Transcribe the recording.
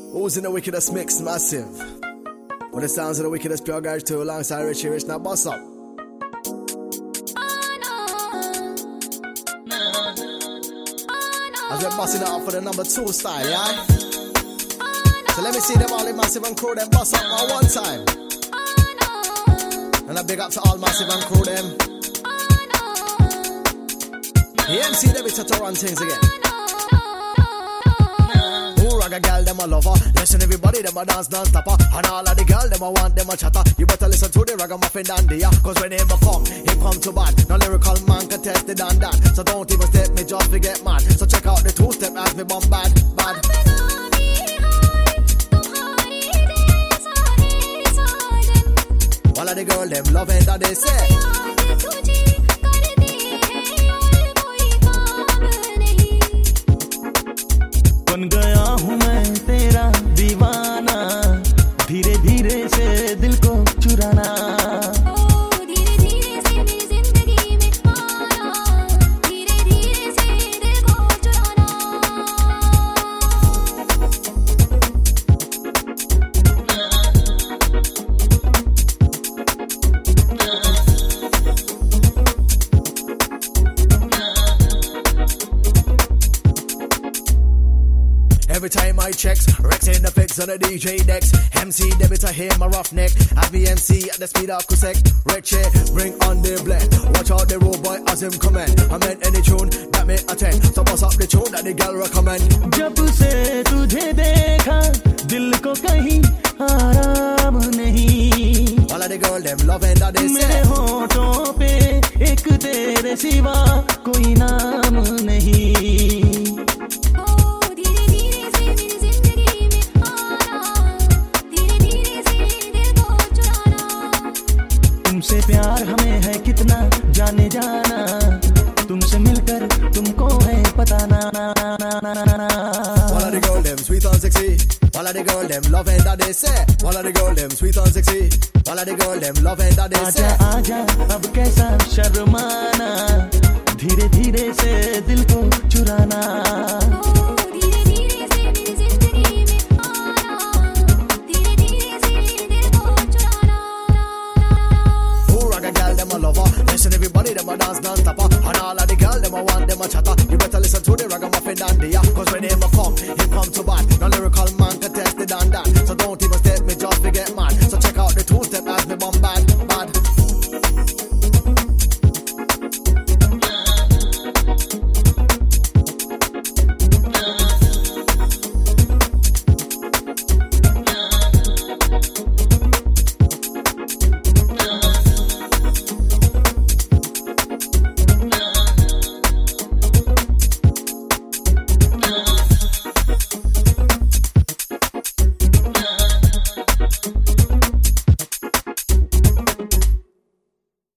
Who's in the wickedest mix? Massive. With the sounds of the wickedest pure guys too, alongside Richie Rich. Now boss up. As we're bossing it up for the number 2 style, yeah? So let me see them all in Massive and crew, them boss up at one time. And a big up to all Massive and crew, them. The MC, they be to run things again. Ragga gal, them a lover. Listen everybody, them a dance non-stopper. And all of the gal, them a want, them a chatter. You better listen to the ragamuffin dandy, yeah. Cause when him a come to bad. No lyrical man can test it and that. So don't even step me, just forget mad. So check out the 2-step as me bomb bad. All of the girl, them love it that they say. बन गया हूँ मैं तेरा दीवाना धीरे धीरे से दिल को चुराना धीरे धीरे से मेरी जिंदगी में आना धीरे धीरे से दिल को चुराना Every time I checks, Rex in the fix on the DJ decks. MC debit to hear my rough neck. Have me MC at the speed of Kusek. Richie, bring on the blend. Watch out the road boy as him comment. I meant any tune that me attend. So bust up the tune that the girl recommend. जब से तुझे देखा दिल को कहीं आराम नहीं. All of the girl them loving that they say. मेरे होठों पे एक तेरे सिवा कोई नाम नहीं. तुमसे प्यार हमें है कितना जाने जाना तुमसे मिलकर तुमको है पता ना. All of the girl them sweet and sexy. All of the girl them loving that they say. All of the girl them sweet and sexy. All of the girl them loving that they say. आजा आजा अब कैसा शर्माना धीरे धीरे से दिल को चुराना Listen everybody, them a dance non-stopper. And all of the girl, them a want, them a chatter. You better listen to the ragamuffin dandy, yeah. Cause when him come to bad. No lyrical man can test it and that. So don't even step me, just forget mad.